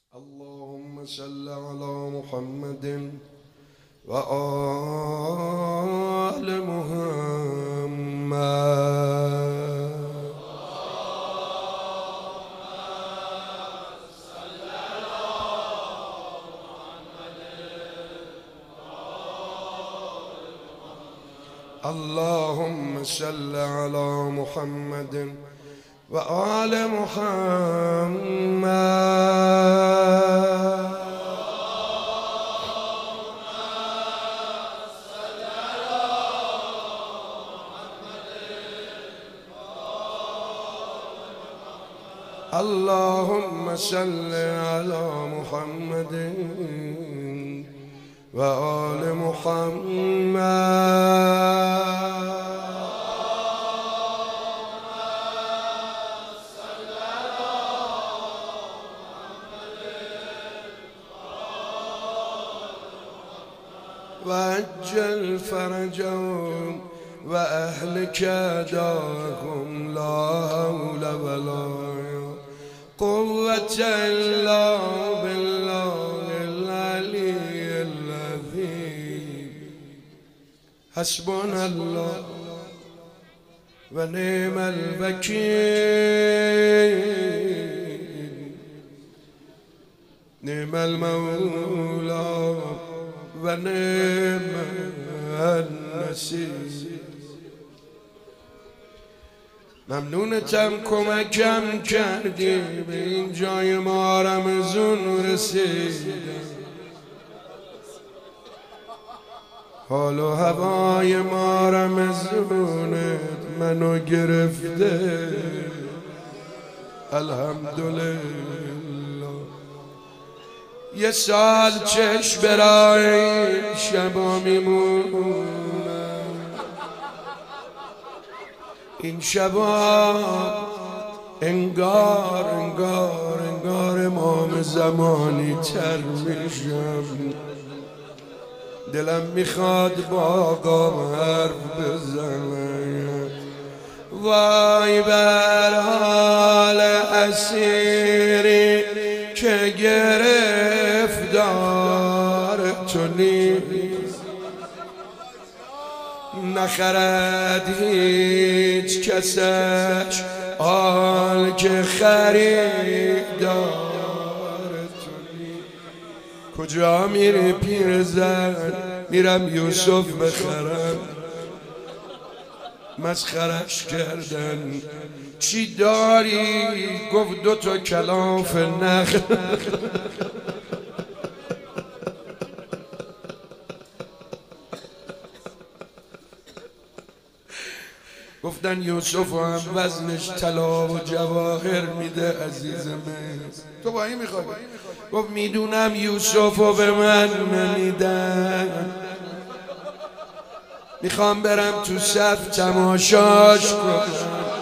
اللهم صل على محمد وآل محمد. اللهم صل على محمد وآل محمد. اللهم صل على محمد وآل محمد. وعجل فرجهم وأهلك دارهم لا حول ولا قوة إلا بالله العلي العظيم. حسبنا الله ونعم الوكيل، نعم المولى ونعم النصير. ممنونتم کمکم کردی به این جای ما رمضان رسیدم. حال و هوای ما رمضانت منو گرفته. الحمدلله. یه سال چشم برای شبا میمونم، این شبا انگار امام زمانی تر میشم. دلم میخواد با آقام حرف بزنم. وای بر حال اسیری که گرفتار تو نیست، نخرد هیچ کسش حال که خریدار تو نیست. کجا میری پیرزن؟ میرم یوسف بخرم. مسخرش کردن. چی داری؟ گفت 2 تا کلاف نخل. گفتن یوسف هم وزنش طلا و جواهر میده عزیز من. تو با این میخوای؟ گفت میدونم یوسف رو به من نمیدن، میخوام برم تو صف تماشاش کنم،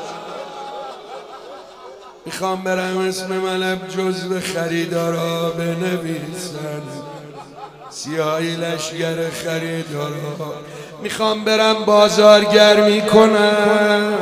میخوام برم اسم منم جزو خریدارا بنویسن، سیاهی لشگر خریدارا. میخوام برم بازارگرمی کنم.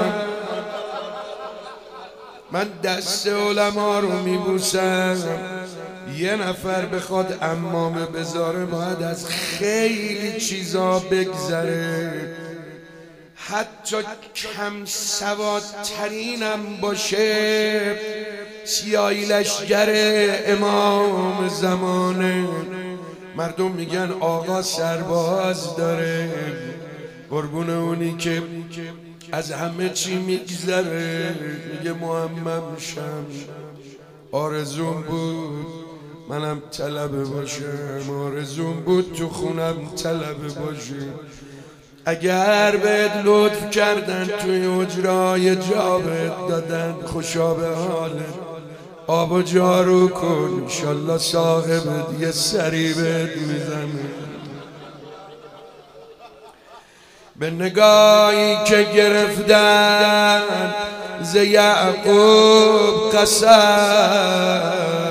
من دست علما رو میبوسم. یه نفر بخواد عمامه بذاره باید از خیلی چیزا بگذره، حتی کم سوادترینم باشه. سیاهی لشگر امام زمانه. مردم میگن آقا سرباز داره. قربون اونی که از همه چی میگذره. میگه معمم شم. آرزوم بود منم طلبه باشم، آرزوم بود تو خونم طلبه باشم. اگر بهت لطف کردن توی اجرای جا بهت دادن، خوشا به حالت، آب و جارو کن، انشالله صاحبت یه سری بهت میزنه. به نگاهی که گرفتن ز یعقوب قسم،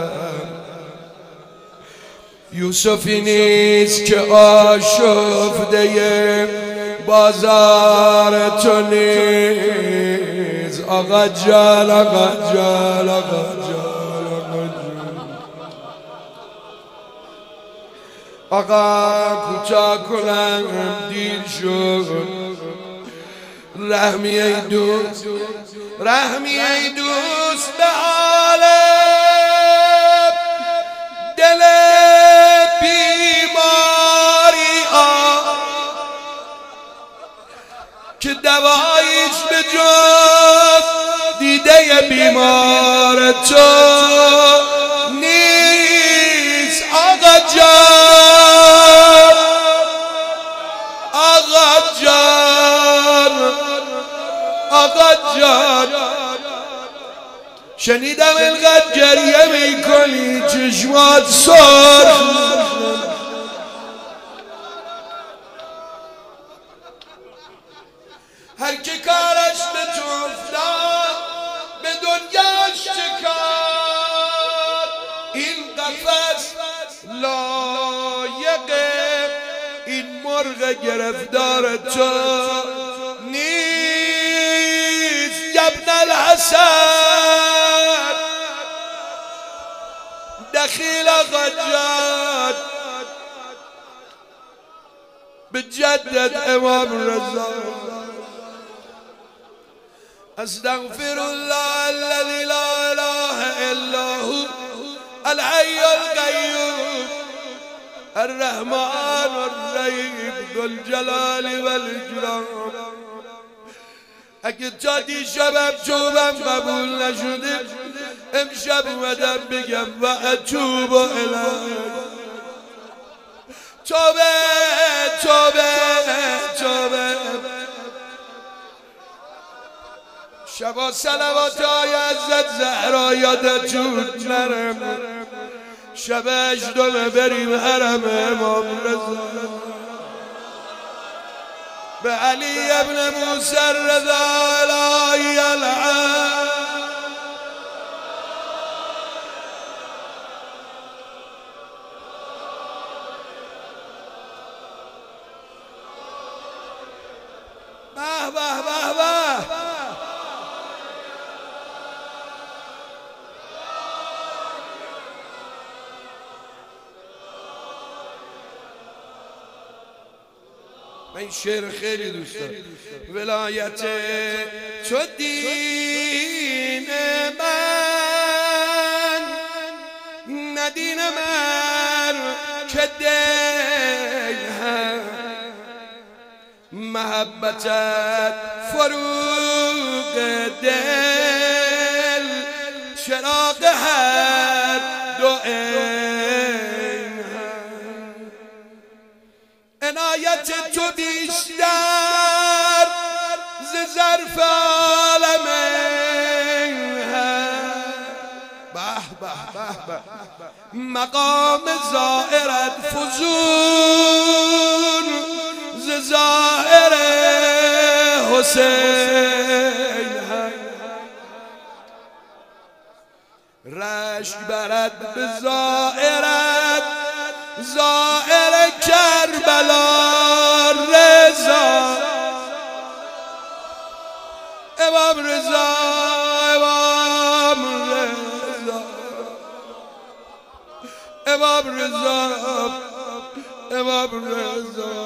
یوسفی نیست که آشفته بازار تو نیست. آقا جان، آقا جان، آقا جان، آقا جان. آقا کوتاه کنم دیر شد. رحمی ای دوست، رحمی ای دوست به حال دل بیماری ها که دوایش به جز دیده بیمار تو نیست. آقا جان، آقا جان، آقا جان، شنیدم اینقدر گریه میکنی چشمات سرخ. هر که کارش به تو افتاد به دنیاش چکار. این قفس لایق این مرغ گرفتار تو نیست. ابن الحسن دخیل آقا جان به جدت امام رضا. استغفر الله الذي لا اله الا هو الحي القيوم الرحمن الرحیم ذو الجلال والاکرام. اگه تا دیشبم توبم قبول نشده امشب اومدم بگم و اتوب الیه. توبه توبه توبه. شبا صلوات های حضرت زهرا یادتون نرم. شب هشتم بریم حرم امام رضا به علی ابن موسی رضا الهی العام. به به به به. من این شعر خیلی دوست دارم. ولایت تو دین من نه دین من که دین هم. محبتت فروغ دل چراغ هر دو عین هم. عنایت تو بیشتر ز ظرف عالمین هم. به به به. مقام زائرت فزون ز ظاهر حسین هم. رشک برد به زائرت زائر کربلا رضا. امام رضا امام رضا امام رضا امام رضا.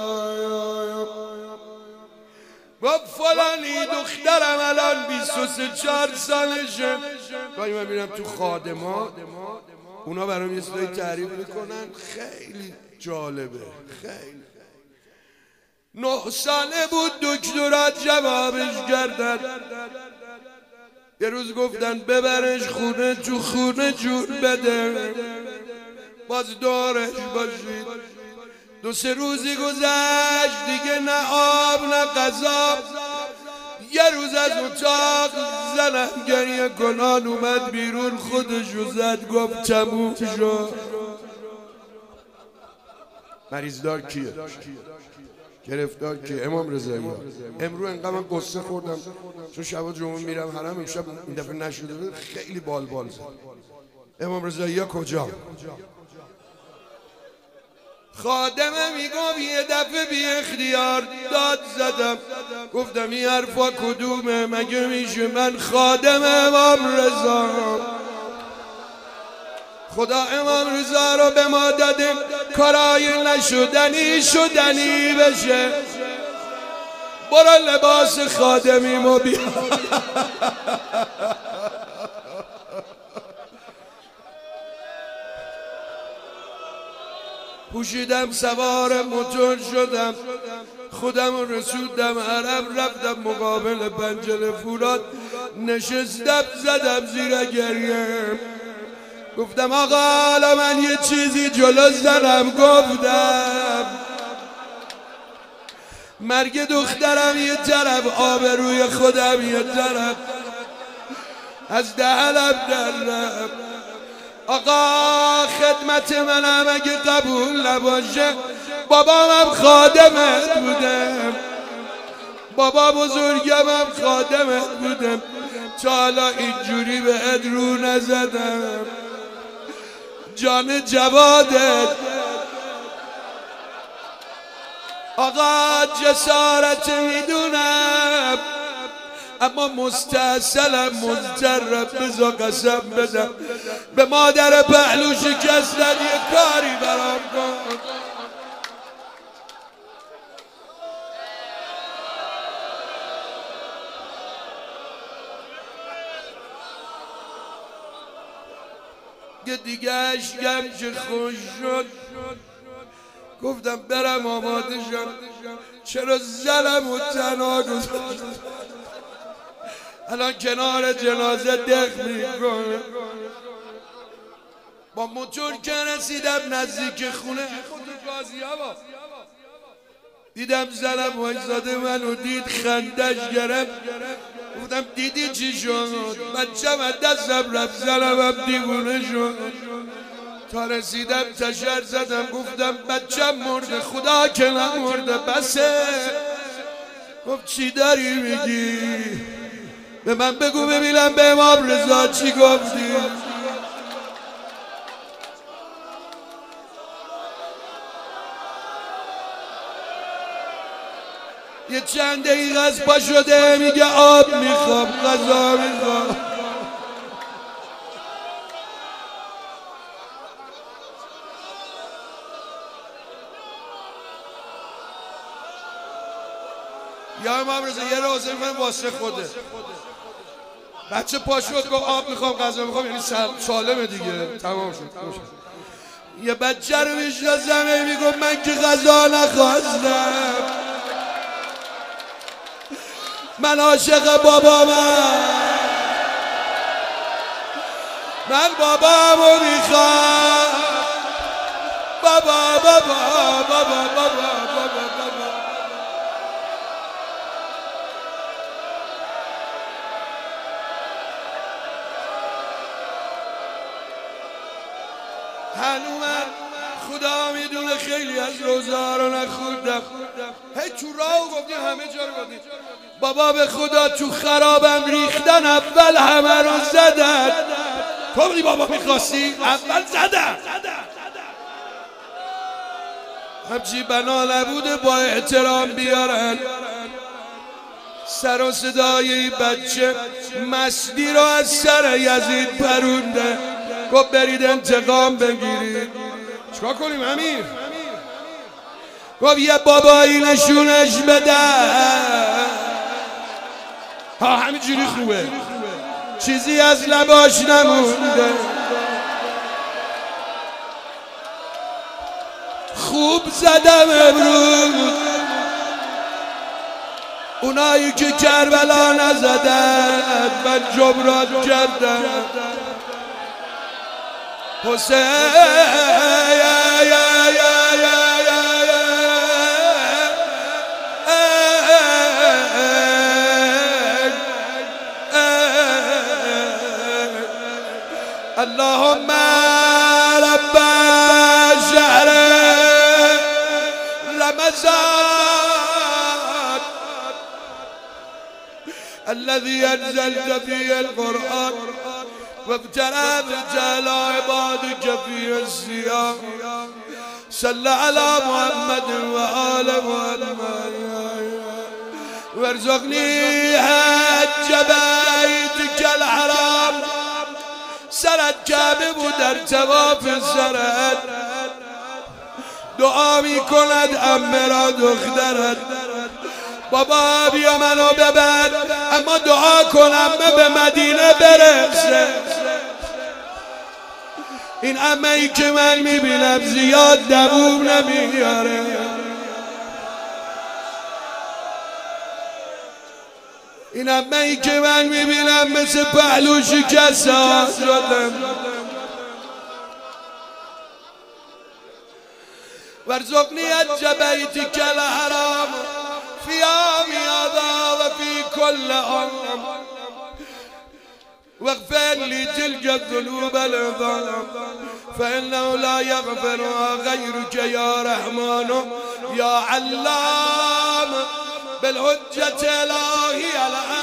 با فلانی دخترم الان 23 سالشه. گاهی من میرم تو خادمات اونا برام یه چیزایی تعریف میکنن خیلی جالبه. خیلی 9 ساله بود دکترات جوابش کردن. یه روز گفتن ببرش خونه تو خونه جور بده باز دارش باشید. 2-3 روزی گذشت دیگه نه آب نه غذا. یه روز از اتاق زنم گریه کنان اومد بیرون خودشو زد گفت تموم شد. مریض دار کیه؟ گرفتار کیه؟ امام رضایی. امرو انقدر من قصه خوردم چون شبا جمعه میرم حرم. امشب این دفعه نشده بود خیلی بال زد. امام رضایی کجا؟ خادمه میگم یه دفعه بی اختیار داد زدم گفتم این حرفا کدومه؟ مگه میشه من خادم امام رضا خدا امام رضا رو به ما داده کارای نشدنی شدنی بشه. برو لباس خادمیمو بیار. پوشیدم سوار موتور شدم، خودم رسوندم عرب، رفتم مقابل پنجره فولاد نشستم، زدم زیر گریم، گفتم آقا حالا من یه چیزی جلو زنم، گفتم مرگ دخترم یه طرف، آبروی خودم یه طرف، از دهنم درم. آقا خدمت منم اگه قبول نباشه، بابامم خادمت بودم، بابا بزرگمم خادمت بودم، تا حالا اینجوری بهت رو نزدم. جان جوادت آقا جسارت میدونم، اما مستاصلم مضطرب، بذار قسم بدم به مادر پهلو شکستن یه کاری برام کن. یه دیگه اشکم که خوش شد، گفتم برم آماده شم، چرا زنم و تنها گذاشت، الان کنار جنازه دق میکنه. با موتور که رسیدم نزدیک خونه دیدم زنم وایزاده منو دید، خندش گرفت، گفتم دیدی چی شد؟ بچم از دستم رفت، زنم هم دیوونه شد. تا رسیدم تشر زدم، گفتم بچم مرده، خدا که نمرده بسه. گفت چی داری میگی؟ به من بگو ببینم به امام رضا چی گفتی؟ یه چند دقیقه از پا شده میگه آب میخوام، غذا میخوام. یا امام رضا یه روزه من واسه خوده. بچه پا شد گفت آب میخوام غذا میخوام، یعنی سالمه دیگه، تمام شد. یه بچه رو میشناسم میگفت من که غذا نخواستم، من عاشق بابامم، من بابامو میخوام، بابا بابا بابا بابا بابا بابا. هنومن خدا میدونه خیلی از روزا رو نخوندم، هی تو راه گفتی همه جا رو گفتی. بابا به خدا تو خرابم ریختن، اول همه رو زدن. تو بودی بابا میخواستی؟ اول زدن. همچی بنا نبوده با احترام بیارن. سر و صدای این بچه مستی رو از سر یزید پرونده، گفت برید انتقام بگیرید. چکار کنیم امیر؟ گفت یه بابایی نشونش بده. ها همینجوری خوبه، چیزی از لباش نمونده. خوب زدم امروز اونایی که کربلا نزدن، من جبران کردم. حسین اللهم رب شهر رمضان الذي أنزلت فيه القرآن وابتلى رجال عبادك فيه الصيام صل على محمد وآل محمد وارزقني حج بيتك الحرام سرت کعبه بود در طواف سرت دعا می کند عمه را دخترت بابا بیا منو ببر اما دعا کن عمه به مدینه برسه. این عمه ای که من میبینم زیاد دووم نمیاره، این عمه ای که من میبینم مثل پهلو شکسته شدم. وارزقني الجبيتك الحرام في يوم هذا وفي كل عام واغفر لي تلك الذنوب العظام فإنه لا يغفرها غيرك يا رحمن يا علام بالحجة الهي